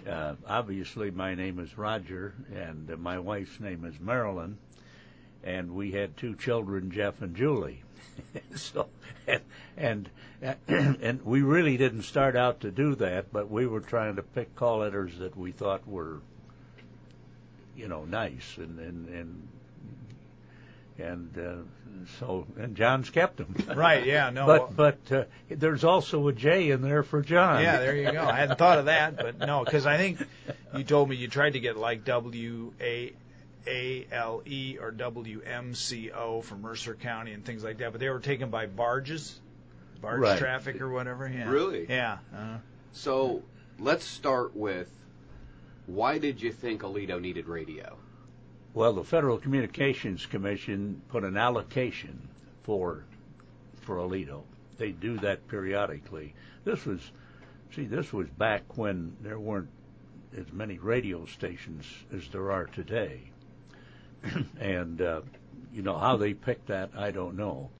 Obviously, my name is Roger, and my wife's name is Marilyn, and we had two children, Jeff and Julie. So, and we really didn't start out to do that, but we were trying to pick call letters that we thought were, nice, and John's kept them. Right, yeah, no. But there's also a J in there for John. Yeah, there you go. I hadn't thought of that, but no, because I think you told me you tried to get like WAALE or WMCO for Mercer County and things like that, but they were taken by barge right. Traffic or whatever. Yeah. Really? Yeah. So let's start with, why did you think Aledo needed radio? Well, the Federal Communications Commission put an allocation for Aledo. They do that periodically. This was back when there weren't as many radio stations as there are today. And, how they picked that, I don't know.